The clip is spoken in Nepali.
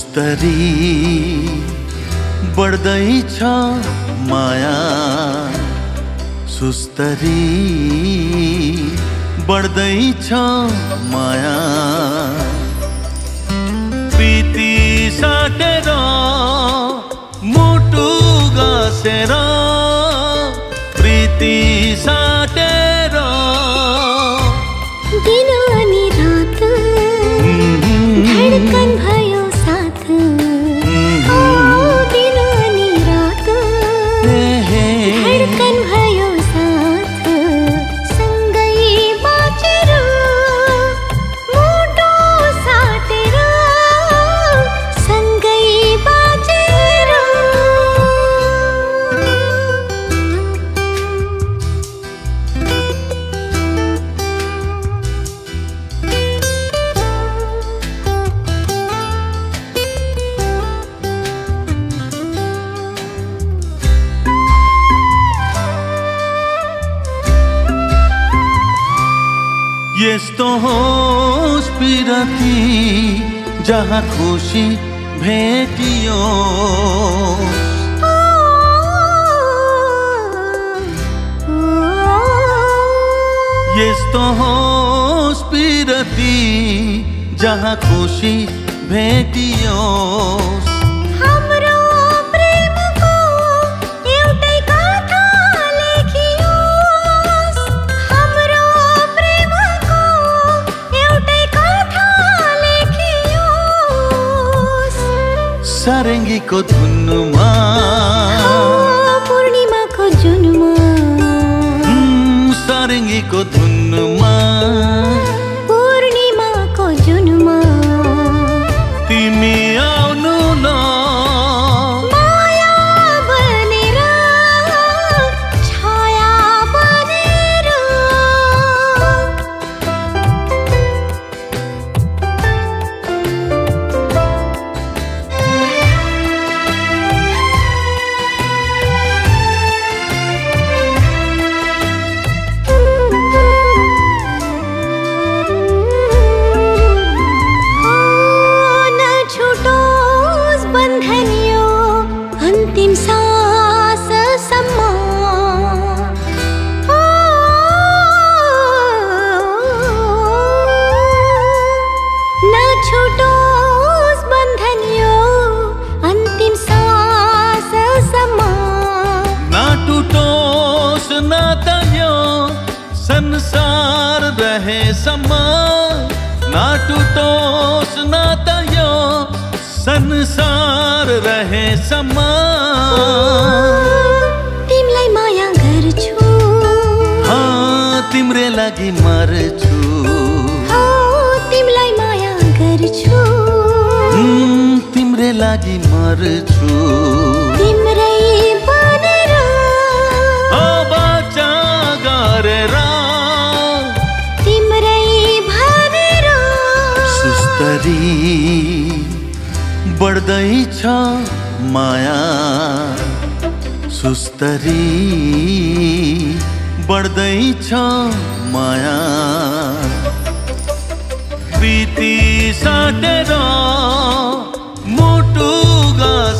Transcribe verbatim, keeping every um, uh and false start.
सुस्तरी बढ्दैछ माया, सुस्तरी बढ्दैछ माया। प्रीति साटेर मुटु गासेर, प्रीति साटेर दिन अनि रात धडकन भयो साथ। ओ दिन अनि रात धडकन भयो साथ। सँगै बाँचेर मुटु साटेर, सँगै बाँचेर। यस्तो होस् पिरती जहाँ खुसी भेटियो, यस्तो होस् पिरती जहाँ खुसी भेटियो। सारङ्गीको धुनमा पूर्णिमाको जुनमा, सारङ्गीको धुनमा पूर्णिमाको जुनमा। तिमी आउनु न माया बनेर, छाया बनेर। अन्तिम साससम्म नछुटोस् बन्धन यो, अन्तिम साससम्म नटुटोस् नाता यो संसार रहेसम्म, नटुटोस् नाता यो संसार रहेसम्म। तिमलाई माया गर्छु, हाँ तिम्रे लागि मर्छु। हो तिमलाई माया गर्छु, तिम्रे लागि मर्छु। तिम्रै बनेर बाचा गरेर, तिम्रै भनेर। सुस्तरी बढ्दैछ माया, सुस्तरी बढ्दैछ माया। प्रीति साटेर मुटु गा